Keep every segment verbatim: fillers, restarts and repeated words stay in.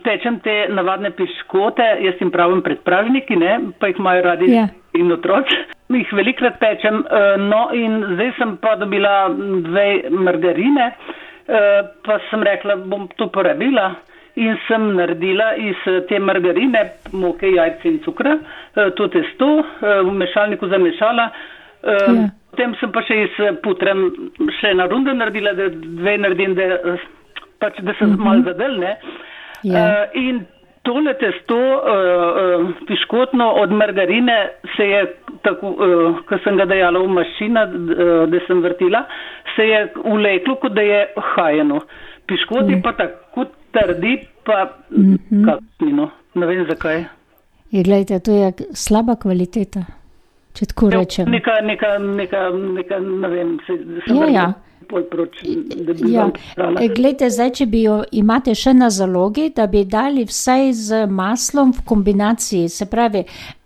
pečem te navadne piškote, jaz jim pravim predpražniki, ne, pa jih imajo radi Ja. in otroci. Jih velikrat pečem, eh, no in zdaj sem pa dobila dve margarine, eh, pa sem rekla, bom to porabila in sem naredila iz eh, te margarine, moke, jajce in cukra, eh, to testo eh, v mešalniku zamešala. Eh, Ja. Potem sem pa še iz eh, putrem še ena runda naredila, da dve naredim, da, eh, pač, da se Mhm. malo zadeljne. Ja. Eh, in tole testo uh, uh, piškotno od margarine se je, tako, uh, ko sem ga dajala v mašina, uh, da sem vrtila, se je vleklo, kot da je hajeno. Piškoti Ja. pa tako trdi, pa Mhm. kakšno, ne vem zakaj. Je, glejte, to je slaba kvaliteta, če tako rečem. Neka, neka, neka, neka, ne vem, se, sem Ja, ja. pol proč, da bi Ja, vam dala. e, glejte, zdaj, če bi jo imate še na zalogi, da bi dali vsaj z maslom v kombinaciji, se pravi,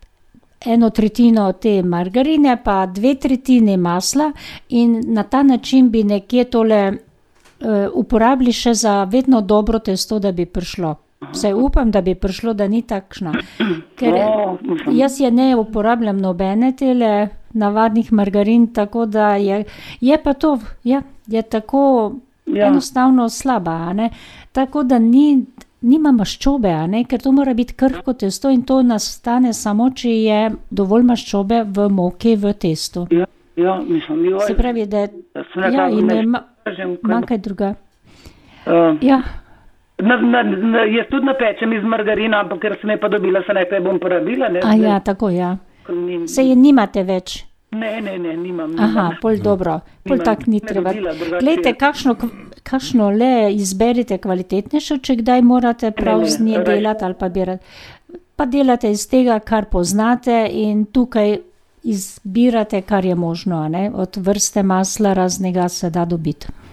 eno tretjino te margarine, pa dve tretjini masla in na ta način bi nekje tole uh, uporabili še za vedno dobro testo, da bi prišlo. Vsaj upam, da bi prišlo, da ni takšna. Ker No, mislim. jaz je ne uporabljam nobene tele navadnih margarin, tako da je, je pa to, ja, je tako Ja. enostavno slaba, a ne. Tako da ni, nima maščobe, a ne, ker to mora biti krhko testo in to nastane samo, če je dovolj maščobe v moki, v testu. Ja, ja, mislim, joj, Se pravi, da je, sem rekla, ja, in ne je ma, kažem, kaj- manj kaj druga. Uh, Ja, Na, na, na, jaz tudi napečem iz margarina, ampak ker sem je pa dobila, se nekaj bom porabila. Ne, a ja, tako ja. Ni, Se je nimate več. ne, ne, ne, nimam. nimam. Aha, pol dobro, pol Nimam, tak ni ne treba. dobila, drugače Glejte, je. kakšno, kakšno le izberite kvalitetnejšo, če kdaj morate prav ne, z nje raje- delati ali pa birati. Pa delate iz tega, kar poznate in tukaj izbirate, kar je možno, a ne? Od vrste masla raznega se da dobiti.